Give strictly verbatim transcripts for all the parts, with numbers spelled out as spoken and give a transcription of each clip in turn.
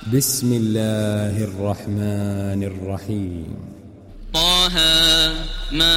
بسم الله الرحمن الرحيم. طه ما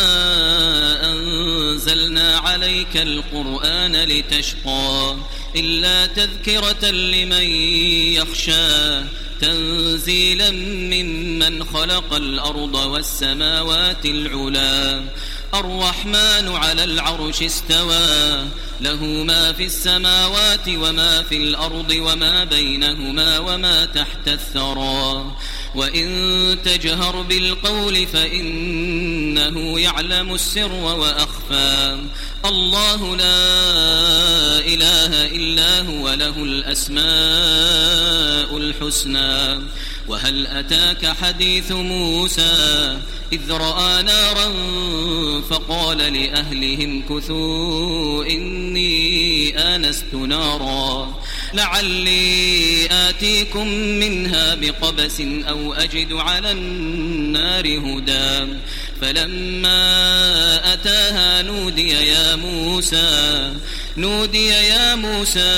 أنزلنا عليك القرآن لتشقى إلا تذكرة لمن يخشى تنزيلا ممن خلق الأرض والسماوات العلا الرحمن على العرش استوى له ما في السماوات وما في الأرض وما بينهما وما تحت الثرى وإن تجهر بالقول فإنه يعلم السر وأخفى الله لا إله إلا هو له الأسماء الحسنى وهل أتاك حديث موسى إذ رأى نارا فقال لأهلهم كثوا إني آنست نارا لعلي آتيكم منها بقبس أو أجد على النار هدى فلما أتاها نودي يا موسى نودي يا موسى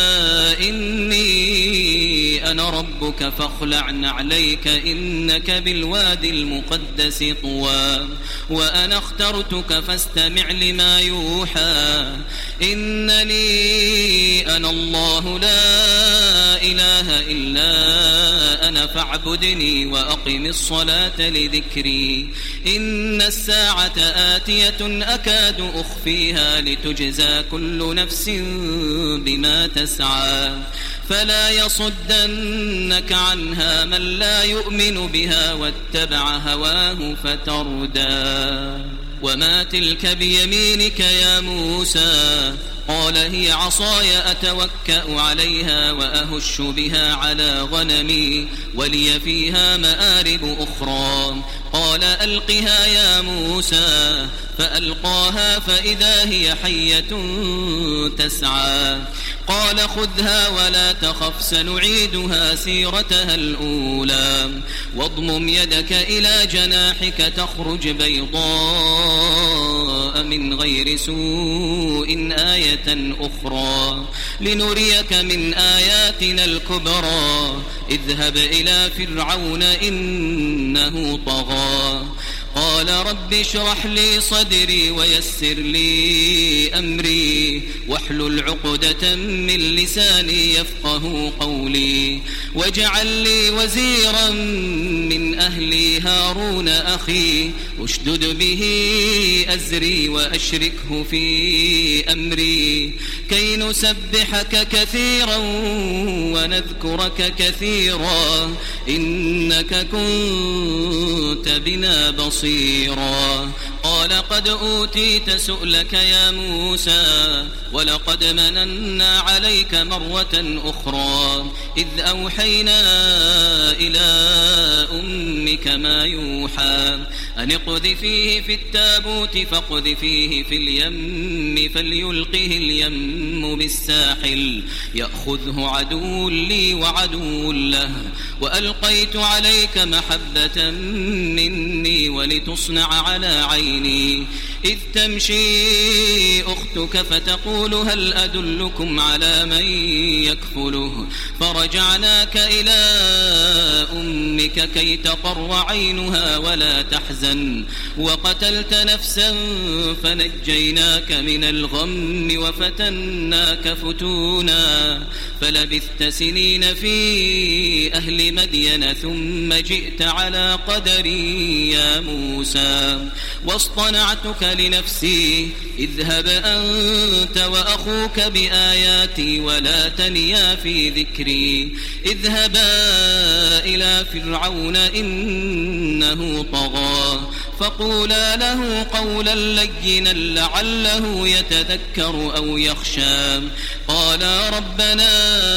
إني أنا ربك فاخلع نعليك إنك بالوادي المقدس طوى وأنا اخترتك فاستمع لما يوحى إنني أنا الله لا إله إلا أنا فاعبدني وأقم الصلاة لذكري إن الساعة آتية أكاد أخفيها لتجزى كل نفس بما تسعى فلا يصدنك عنها من لا يؤمن بها واتبع هواه فتردى وما تلك بيمينك يا موسى قال هي عصاي أتوكأ عليها وأهش بها على غنمي ولي فيها مآرب أخرى قال ألقها يا موسى فألقاها فإذا هي حية تسعى قال خذها ولا تخف سنعيدها سيرتها الأولى واضمم يدك إلى جناحك تخرج بيضاء من غير سوء آية أخرى لنريك من آياتنا الكبرى اذهب إلى فرعون إنه طغى قال رب اشرح لي صدري ويسر لي أمري واحلل عقدة من لساني يفقه قولي واجعل لي وزيرا من أهلي هارون أخي اشدد به أزري وأشركه في أمري كي نسبحك كثيرا ونذكرك كثيرا إنك كنت بنا بصيرا قال قد أوتيت سؤلك يا موسى ولقد مننا عليك مرة أخرى إذ أوحينا إلى أمك ما يوحى أن اقذفيه في التابوت فاقذفيه في اليم فليلقه اليم بالساحل يأخذه عدو لي وعدو له وألقيت عليك محبة مني ولتصنع على عيني إذ تمشي أختك فتقول هل أدلكم على من يكفله فرجعناك إلى أمك كي تقر عينها ولا تحزن وقتلت نفسا فنجيناك من الغم وفتناك فتونا فلبثت سنين في أهل مدين ثم جئت على قدري يا موسى واصطنعتك لنفسي اذهب أنت وأخوك بآياتي ولا تنيا في ذكري اذهبا إلى فرعون إنه طغى فقولا له قولا لينا لعله يتذكر أو يخشى قالا ربنا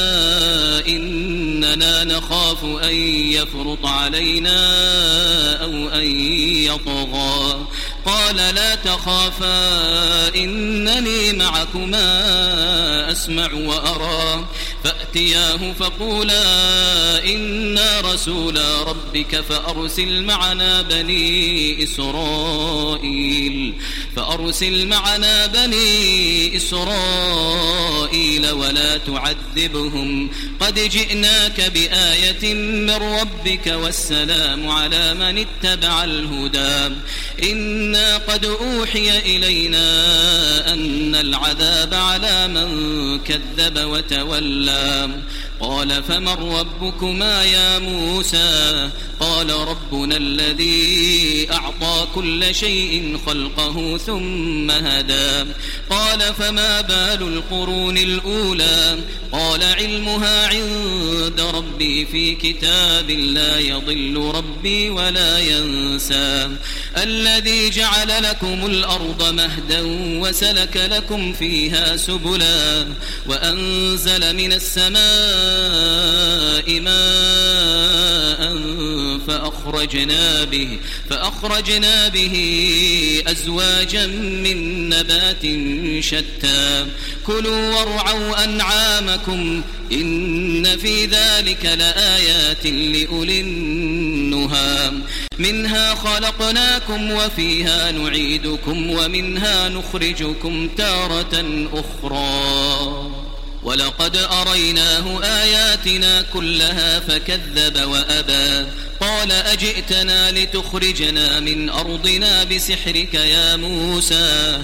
إننا نخاف أن يفرط علينا أو أن يطغى قال لا تخافا إنني معكما أسمع وأرى فأتياه فقولا إنا رسولا ربك فأرسل معنا بني إسرائيل فأرسل معنا بني إسرائيل ولا تعذبهم قد جئناك بآية من ربك والسلام على من اتبع الهدى إنا قد أوحي إلينا أن العذاب على من كذب وتولى قال فمن ربكما يا موسى قال ربنا الذي أعطى كل شيء خلقه ثم هدى قال فما بال القرون الأولى قال علمها عند ربي في كتاب لا يضل ربي ولا ينسى الذي جعل لكم الأرض مهدا وسلك لكم فيها سبلا وأنزل من السماء ماء فأخرجنا به فأخرجنا به أزواجا من نبات شتى كلوا وارعوا أنعامكم إن في ذلك لآيات لأولي النهى منها خلقناكم وفيها نعيدكم ومنها نخرجكم تارة أخرى ولقد أريناه آياتنا كلها فكذب وأبى قال أجئتنا لتخرجنا من أرضنا بسحرك يا موسى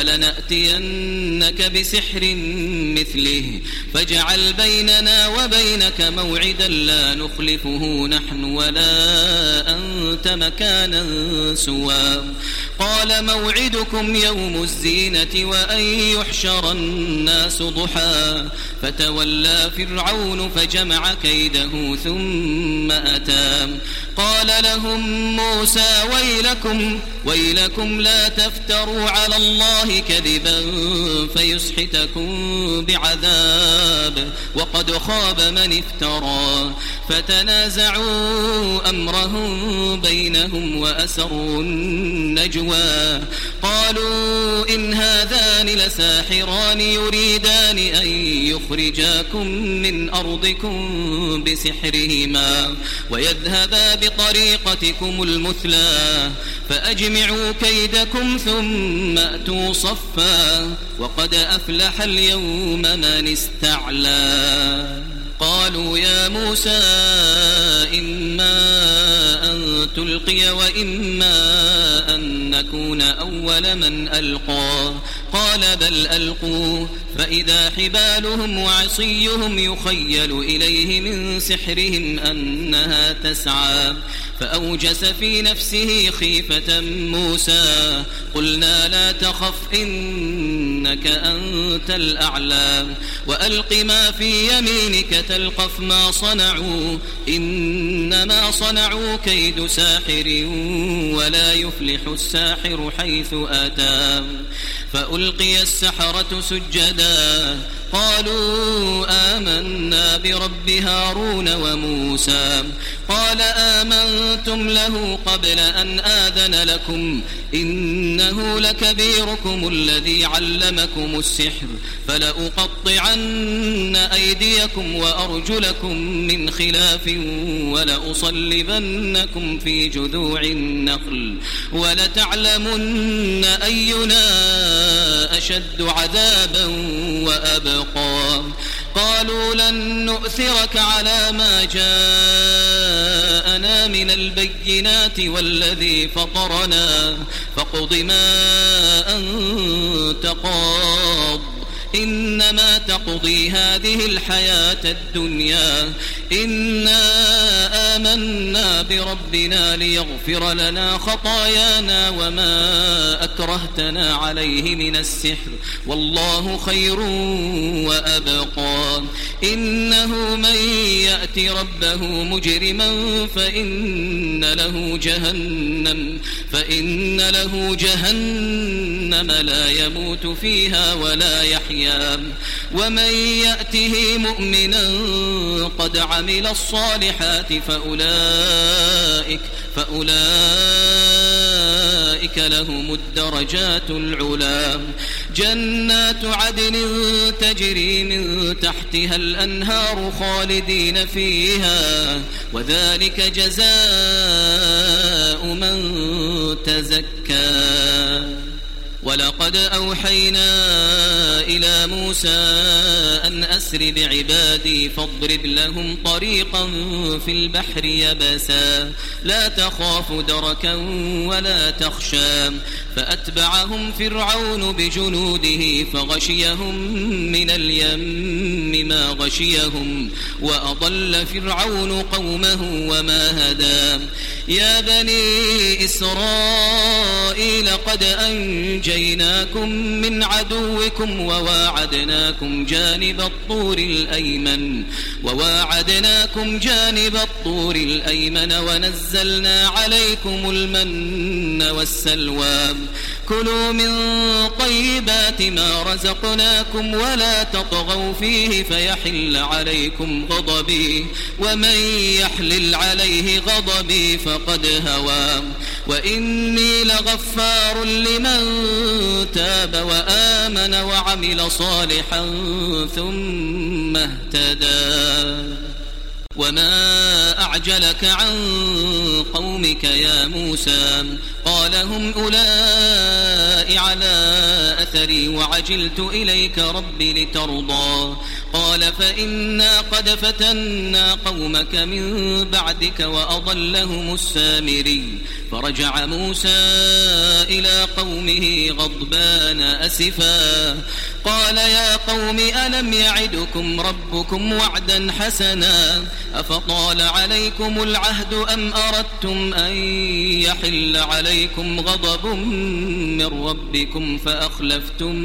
فلنأتينك بسحر مثله فاجعل بيننا وبينك موعدا لا نخلفه نحن ولا أنت مكانا سوى قال موعدكم يوم الزينة وأن يحشر الناس ضحى فتولى فرعون فجمع كيده ثم أتى قال لهم موسى ويلكم ويلكم لا تفتروا على الله كذبا فيسحتكم بعذاب وقد خاب من افترى فتنازعوا أمرهم بينهم وأسروا النجوى قالوا إن هذان لساحران يريدان أن يخرجاكم من أرضكم بسحرهما ويذهبا بطريقتكم المثلى فأجمعوا كيدكم ثم أتوا صفا وقد أفلح اليوم من استعلى قالوا يا موسى إما أن تلقي وإما أن نكون أول من ألقى قال بل ألقوا فإذا حبالهم وعصيهم يخيل إليه من سحرهم أنها تسعى فأوجس في نفسه خيفة موسى قلنا لا تخف إنك أنت الأعلى وألق ما في يمينك تلقف ما صنعوا إنما صنعوا كيد ساحر ولا يفلح الساحر حيث أتى فألقي السحرة سجدا قالوا آمنا برب هارون وموسى قال آمنتم له قبل أن آذن لكم إنه لكبيركم الذي علمكم السحر فلأقطعن أيديكم وأرجلكم من خلاف ولأصلبنكم في جذوع النخل ولتعلمن أينا أشد عذابا وأبقى قالوا لن نؤثرك على ما جاءنا من البينات والذي فطرنا فاقض ما أنت قاض إنما تقضي هذه الحياة الدنيا إنا آمنا بربنا ليغفر لنا خطايانا وما أكرهتنا عليه من السحر والله خير وأبقى إنه من يأت ربه مجرما فإن له جهنم فإن له جهنم لا يموت فيها ولا يحيا ومن يأته مؤمنا قد عمل الصالحات فأولئك فأولئك لهم الدرجات العلى جنات عدن تجري من تحتها الأنهار خالدين فيها وذلك جزاء من تزكى ولقد أوحينا إلى موسى أن أسر بعبادي فاضرب لهم طريقا في البحر يبسا لا تخاف دركا ولا تخشى فأتبعهم فرعون بجنوده فغشيهم من اليم ما غشيهم وأضل فرعون قومه وما هدى يا بني إسرائيل قد أنجيناكم من عدوكم وواعدناكم جانب الطور الأيمن وواعدناكم جانب الطور الأيمن ونزلنا عليكم المن والسلوى كلوا من طيبات ما رزقناكم ولا تطغوا فيه فيحل عليكم غضبي ومن يحلل عليه غضبي فقد هوى وإني لغفار لمن تاب وآمن وعمل صالحا ثم اهتدى وما أعجلك عن قومك يا موسى قال هم أولئك على أثري وعجلت إليك ربي لترضى قال فإنا قد فتنا قومك من بعدك وأضلهم السامري فرجع موسى إلى قومه غضبان أسفا قال يا قوم ألم يعدكم ربكم وعدا حسنا أفطال عليكم العهد أم أردتم أن يحل عليكم غضب من ربكم فأخلفتم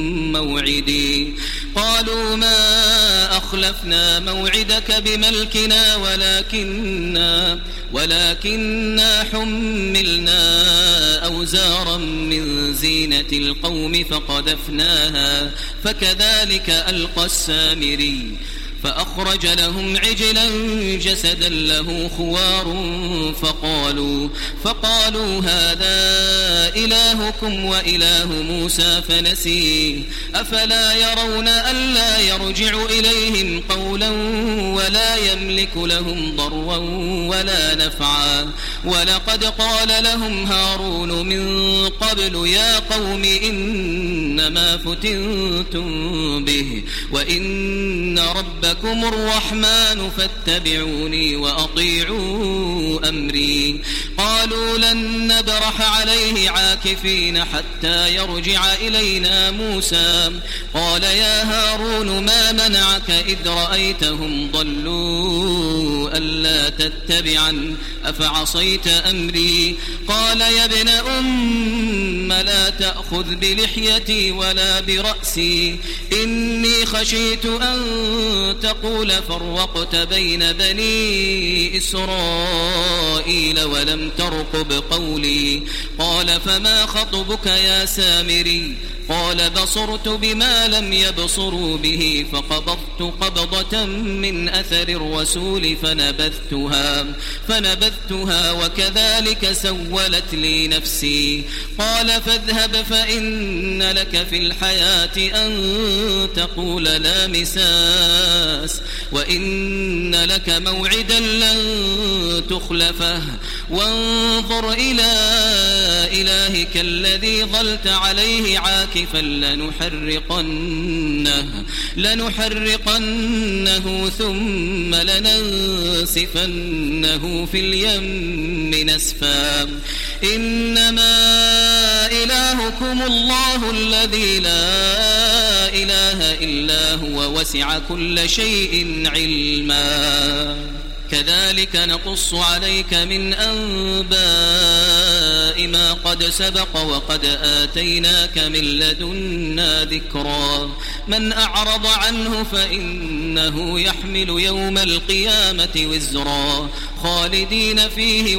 موعدي قالوا ما أخلفنا موعدك بملكنا ولكننا ولكننا حملنا أوزارا من زينة القوم فقذفناها فكذلك ألقى السامري فأخرج لهم عجلا جسدا له خوار فقالوا, فقالوا هذا إلهكم وإله موسى فنسيه أفلا يرون ألا يرجع إليهم قولا ولا يملك لهم ضرا ولا نفعا ولقد قال لهم هارون من قبل يا قوم إنما فتنتم به وإن ربكم الرحمن فاتبعوني وأطيعوا أمري قالوا لن نبرح عليه عاكفين حتى يرجع إلينا موسى قال يا هارون ما منعك إذ رأيتهم ضلوا ألا تتبعا أفعصيت أمري قال يا ابن أم لا تأخذ بلحيتي ولا برأسي إني خشيت أن تقول فرقت بين بني إسرائيل ولم ترقب قولي قال فما خطبك يا سامري قال بصرت بما لم يبصروا به فقبضت قبضة من أثر الرسول فنبذتها, فنبذتها وكذلك سولت لي نفسي قال فاذهب فإن لك في الحياة أن تقول لا مساس وإن لك موعدا لن تخلفه وانظر إلى إلهك الذي ظلت عليه عاكفا لنحرقنه, لنحرقنه ثم لننسفنه في اليم نسفا إنما إلهكم الله الذي لا إله إلا هو وسع كل شيء علما كذلك نقص عليك من أنباء ما قد سبق وقد آتيناك من لدنا ذكرا من أعرض عنه فإنه يحمل يوم القيامة وزرا خالدين فيه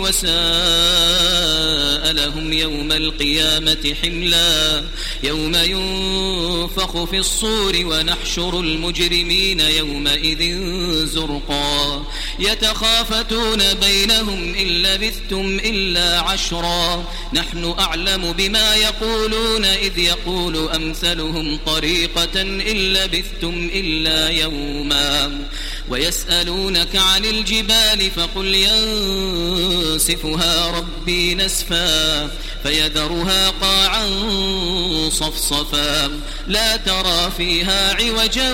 وساء لهم يوم القيامة حملا يوم ينفخ في الصور ونحشر المجرمين يومئذ زرقا يتخافتون بينهم إن لبثتم إلا عشرا نحن أعلم بما يقولون إذ يقول أمثلهم طريقة إن لبثتم إلا يوما ويسألونك عن الجبال فقل ينسفها ربي نسفا فيذرها قاعا صفصفا لا ترى فيها عوجا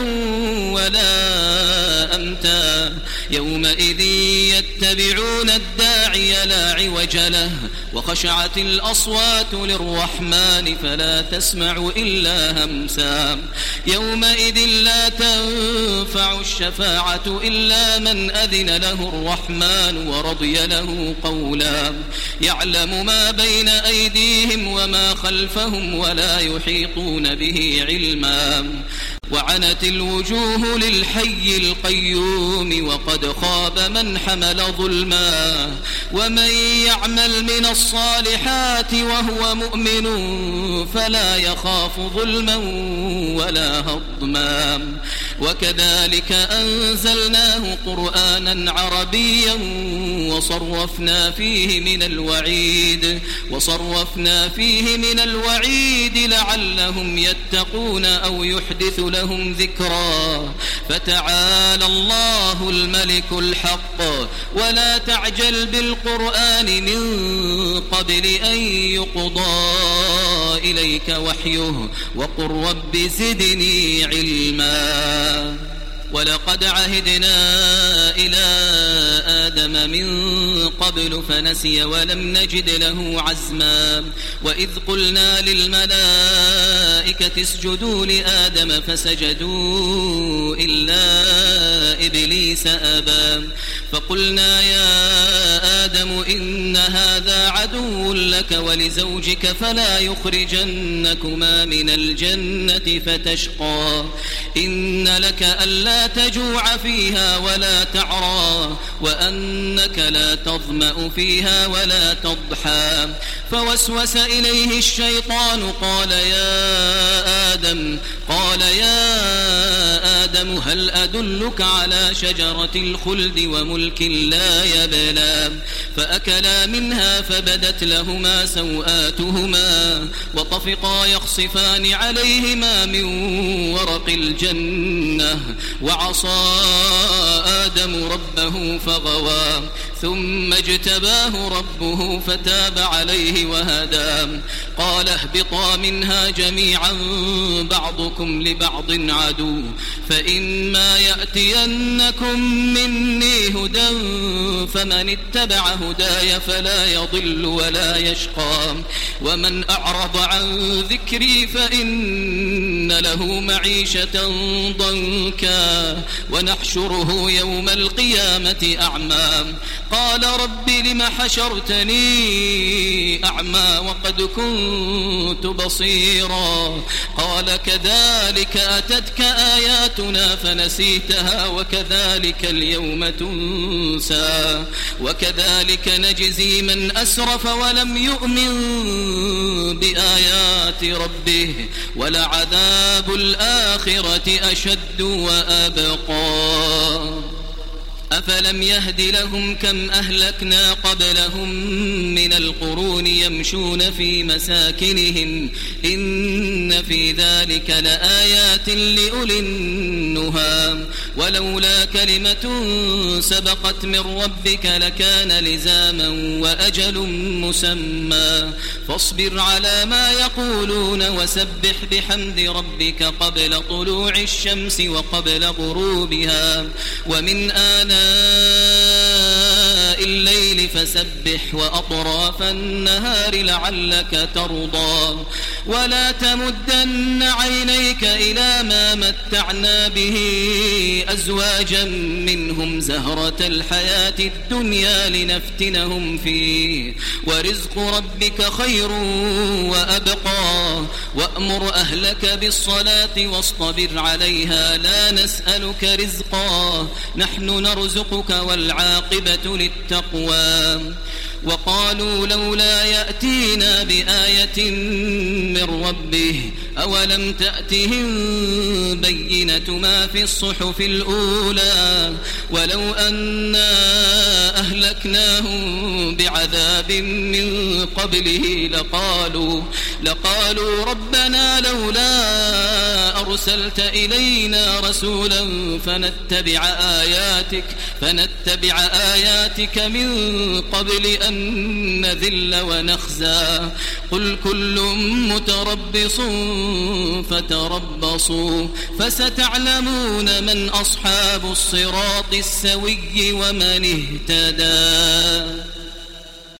ولا أمتا يومئذ يتبعون الداعي لا عوج له وخشعت الأصوات للرحمن فلا تسمع إلا همسا يومئذ لا تنفع الشفاعة إلا من أذن له الرحمن ورضي له قولا يعلم ما بين أيديهم وما خلفهم ولا يحيطون به علما وعنت الوجوه للحي القيوم وقد خاب من حمل ظلما ومن يعمل من الصالحات وهو مؤمن فلا يخاف ظلما ولا هضما وكذلك أنزلناه قرآنا عربيا وصرفنا فيه من الوعيد وصرفنا فيه من الوعيد لعلهم يتقون أو يحدث لهم ذكرا فتعالى الله الملك الحق ولا تعجل بالقرآن من قبل أن يقضى إليك وحيه وقل رب زدني علما ولقد عهدنا إلى آدم من قبل فنسي ولم نجد له عزما وإذ قلنا للملائكة اسجدوا لآدم فسجدوا إلا إبليس أبى فقلنا يا آدم إن هذا عدو لك ولزوجك فلا يخرجنكما من الجنة فتشقى إن لك ألا تجوع فيها ولا تعرى وأنك لا تظمأ فيها ولا تضحى فوسوس إليه الشيطان قال يا آدم قال يا آدم هل أدلك على شجرة الخلد وملك لا يبلى فأكلا منها فبدت لهما سوآتهما وطفقا يخصفان عليهما من ورق الجنة وعصى آدم ربه فغوى ثم اجتباه ربه فتاب عليه وهدى قال اهبطا منها جميعا بعضكم لبعض عدو فإما يأتينكم مني هدى فمن اتبع هداي فلا يضل ولا يشقى ومن أعرض عن ذكري فإن له معيشة ضنكا ونحشره يوم القيامة أعمى قال رب لم حشرتني أعمى وقد كنت بصيرا قال كذلك أتتك آياتنا فنسيتها وكذلك اليوم تنسى وكذلك نجزي من أسرف ولم يؤمن بآيات ربه ولعذاب الآخرة أشد وأبقى أفلم يهد لهم كم أهلكنا قبلهم من القرون يمشون في مساكنهم إن في ذلك لآيات لأولي النهى ولولا كلمة سبقت من ربك لكان لزاما وأجل مسمى فاصبر على ما يقولون وسبح بحمد ربك قبل طلوع الشمس وقبل غروبها ومن آناء الليل فسبح وأطراف النهار لعلك ترضى ولا تمدن عينيك إلى ما متعنا به أزواجا منهم زهرة الحياة الدنيا لنفتنهم فيه ورزق ربك خير وأبقى وأمر أهلك بالصلاة واصطبر عليها لا نسألك رزقا نحن نرزقك والعاقبة للتقوى وقالوا لولا يأتينا بآية من ربه أولم تأتهم بينة ما في الصحف الأولى ولو أنا أهلك أهلكناهم بعذاب من قبله لقالوا لقالوا ربنا لولا أرسلت إلينا رسولا فنتبع آياتك فنتبع آياتك من قبل أن نذل ونخزى قل كل متربص فتربصوا فستعلمون من أصحاب الصراط السوي ومن اهتدى.